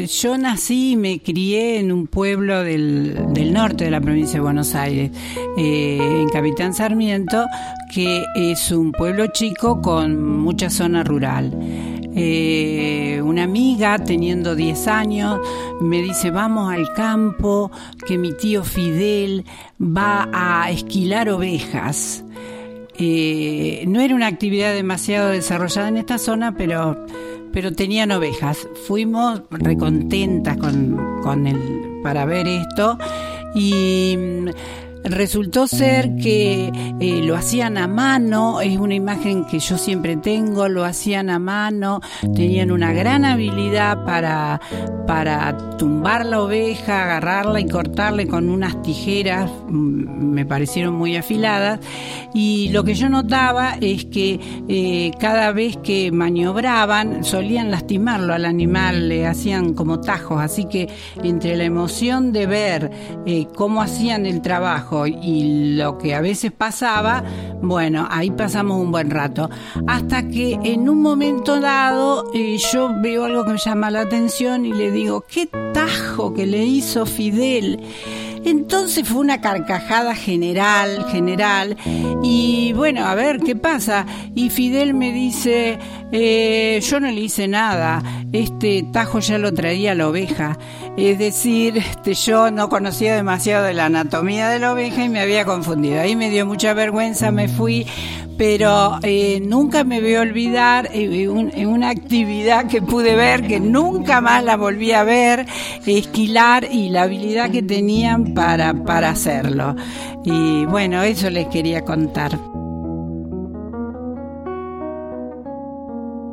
Yo nací y me crié en un pueblo del norte de la provincia de Buenos Aires, en Capitán Sarmiento, que es un pueblo chico con mucha zona rural. Una amiga, teniendo 10 años, me dice: vamos al campo, que mi tío Fidel va a esquilar ovejas. No era una actividad demasiado desarrollada en esta zona, pero tenían ovejas. Fuimos recontentas para ver esto, y resultó ser que lo hacían a mano. Es una imagen que yo siempre tengo. Lo hacían a mano, tenían una gran habilidad para tumbar la oveja, agarrarla y cortarla con unas tijeras, me parecieron muy afiladas. Y lo que yo notaba es que cada vez que maniobraban solían lastimarlo al animal, le hacían como tajos. Así que entre la emoción de ver cómo hacían el trabajo y lo que a veces pasaba, bueno, ahí pasamos un buen rato, hasta que en un momento dado yo veo algo que me llama la atención y le digo: ¿qué tajo que le hizo Fidel? Entonces fue una carcajada general, y bueno, a ver qué pasa. Y Fidel me dice: yo no le hice nada, este tajo ya lo traía la oveja. Es decir, yo no conocía demasiado de la anatomía de la oveja y me había confundido. Ahí me dio mucha vergüenza, me fui, pero nunca me voy a olvidar en una actividad que pude ver, que nunca más la volví a ver, esquilar, y la habilidad que tenían para hacerlo. Y bueno, eso les quería contar.